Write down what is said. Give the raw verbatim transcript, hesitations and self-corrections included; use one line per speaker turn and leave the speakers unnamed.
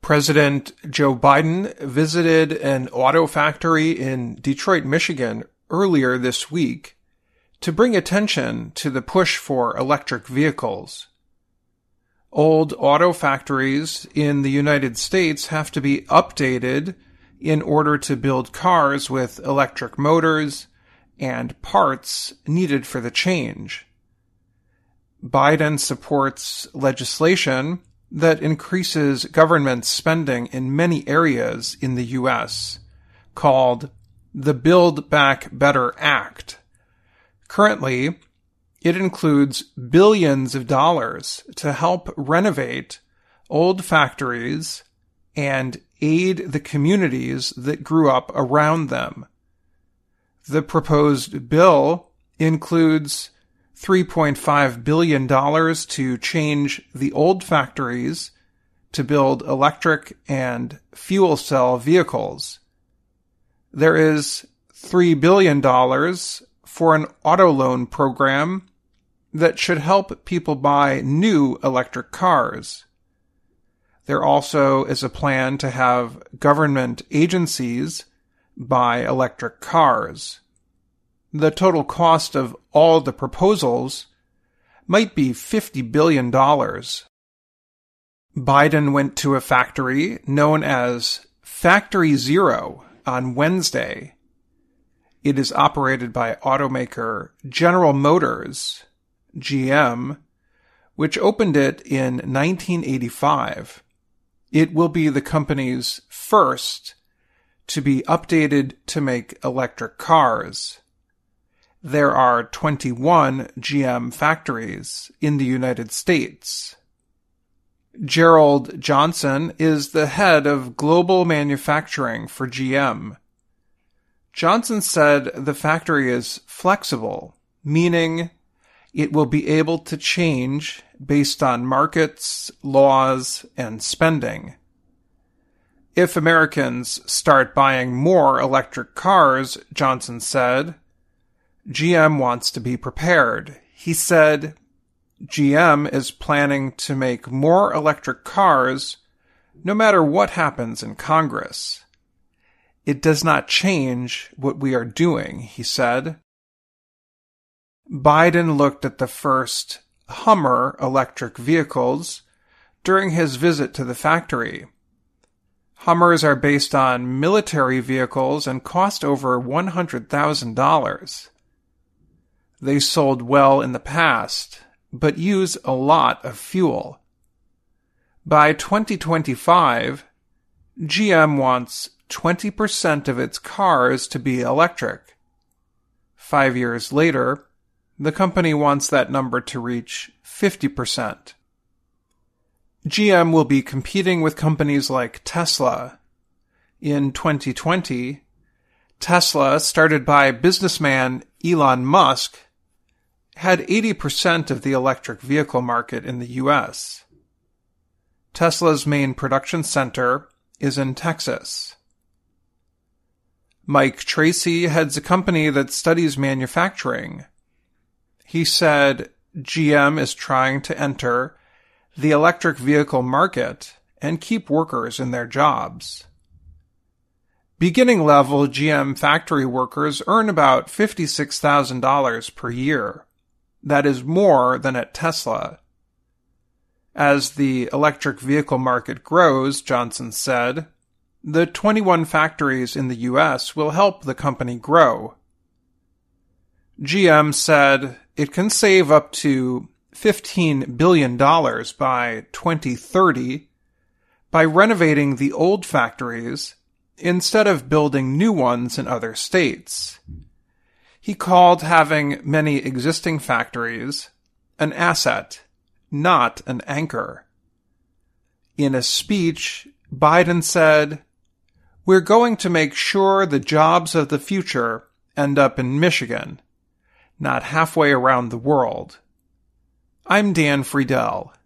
President Joe Biden visited an auto factory in Detroit, Michigan earlier this week to bring attention to the push for electric vehicles. Old auto factories in the United States have to be updated in order to build cars with electric motors and parts needed for the change. Biden supports legislation that increases government spending in many areas in the U S, called the Build Back Better Act. Currently, it includes billions of dollars to help renovate old factories and aid the communities that grew up around them. The proposed bill includes three point five billion dollars to change the old factories to build electric and fuel cell vehicles. There is three billion dollars for an auto loan program that should help people buy new electric cars. There also is a plan to have government agencies buy electric cars. The total cost of all the proposals might be fifty billion dollars. Biden went to a factory known as Factory Zero on Wednesday. It is operated by automaker General Motors, G M, which opened it in nineteen eighty-five. It will be the company's first to be updated to make electric cars. There are twenty-one G M factories in the United States. Gerald Johnson is the head of global manufacturing for G M. Johnson said the factory is flexible, meaning it will be able to change based on markets, laws, and spending. If Americans start buying more electric cars, Johnson said, G M wants to be prepared. He said, G M is planning to make more electric cars no matter what happens in Congress. It does not change what we are doing, he said. Biden looked at the first Hummer electric vehicles during his visit to the factory. Hummers are based on military vehicles and cost over one hundred thousand dollars. They sold well in the past, but use a lot of fuel. By twenty twenty-five, G M wants twenty percent of its cars to be electric. Five years later, the company wants that number to reach fifty percent. G M will be competing with companies like Tesla. In twenty twenty, Tesla, started by businessman Elon Musk, had eighty percent of the electric vehicle market in the U S. Tesla's main production center is in Texas. Mike Tracy heads a company that studies manufacturing. He said G M is trying to enter the electric vehicle market and keep workers in their jobs. Beginning-level G M factory workers earn about fifty-six thousand dollars per year. That is more than at Tesla. As the electric vehicle market grows, Johnson said, the twenty-one factories in the U S will help the company grow. G M said it can save up to fifteen billion dollars by twenty thirty by renovating the old factories instead of building new ones in other states. He called having many existing factories an asset, not an anchor. In a speech, Biden said, "We're going to make sure the jobs of the future end up in Michigan, not halfway around the world." I'm Dan Friedel.